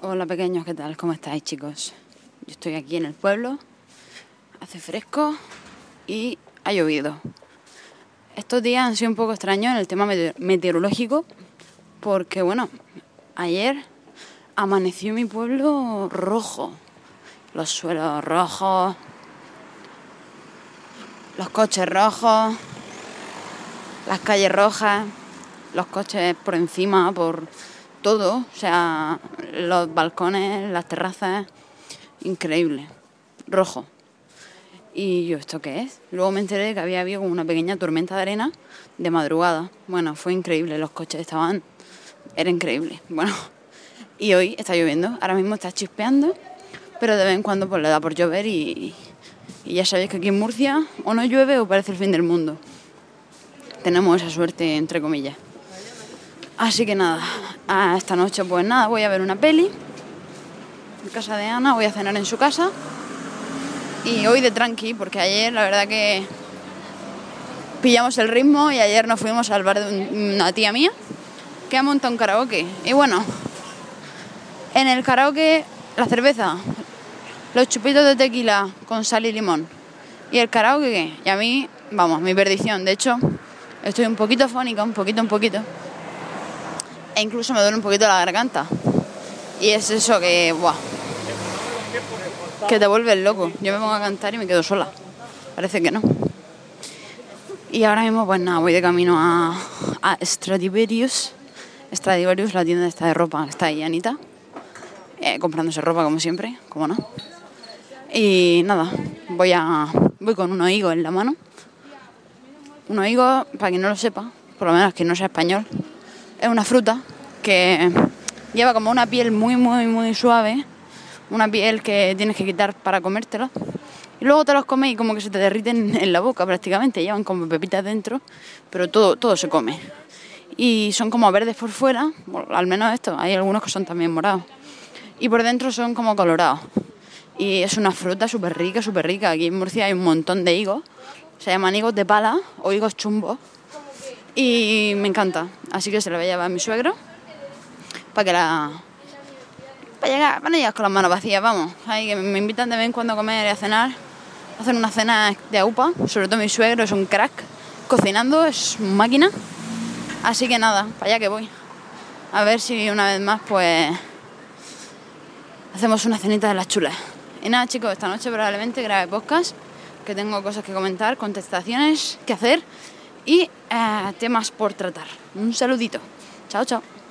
Hola pequeños, ¿qué tal? ¿Cómo estáis, chicos? Yo estoy aquí en el pueblo, hace fresco y ha llovido. Estos días han sido un poco extraños en el tema meteorológico porque, bueno, ayer amaneció mi pueblo rojo. Los suelos rojos, los coches rojos, las calles rojas, los coches por encima, por todo, o sea, los balcones, las terrazas, increíble, rojo. Y yo, ¿esto qué es? Luego me enteré de que había habido como una pequeña tormenta de arena de madrugada. Bueno, fue increíble, los coches era increíble. Bueno, y hoy está lloviendo, ahora mismo está chispeando, pero de vez en cuando pues le da por llover y ya sabéis que aquí en Murcia o no llueve o parece el fin del mundo. Tenemos esa suerte, entre comillas. Así que nada, esta noche pues nada, voy a ver una peli en casa de Ana, voy a cenar en su casa. Y hoy de tranqui, porque ayer la verdad que pillamos el ritmo y ayer nos fuimos al bar de una tía mía que ha montado un karaoke. Y bueno, en el karaoke la cerveza, los chupitos de tequila con sal y limón. ¿Y el karaoke qué? Y a mí, vamos, mi perdición. De hecho, estoy un poquito fónica, un poquito. E incluso me duele un poquito la garganta. Y es eso que, buah, que te vuelves loco. Yo me pongo a cantar y me quedo sola. Parece que no. Y ahora mismo, pues nada, voy de camino a Stradivarius. Stradivarius, la tienda esta de ropa, está ahí Anita, comprándose ropa como siempre, como no. Y nada, voy con unos higos en la mano. Unos higos, para quien no lo sepa, por lo menos que no sea español, es una fruta que lleva como una piel muy suave, una piel que tienes que quitar para comértela. Y luego te los comes y como que se te derriten en la boca prácticamente, llevan como pepitas dentro, pero todo se come. Y son como verdes por fuera, bueno, al menos estos, hay algunos que son también morados. Y por dentro son como colorados. Y es una fruta súper rica. Aquí en Murcia hay un montón de higos, se llaman higos de pala o higos chumbos. Y me encanta, así que se la voy a llevar a mi suegro para no llegar con las manos vacías, vamos. Ahí que me invitan de vez en cuando a comer y a cenar. Hacen una cena de aupa, sobre todo mi suegro es un crack cocinando, es máquina. Así que nada, para allá que voy. A ver si una vez más pues hacemos una cenita de las chulas. Y nada, chicos, esta noche probablemente grabe podcast, que tengo cosas que comentar, contestaciones que hacer y temas por tratar. Un saludito. Chao.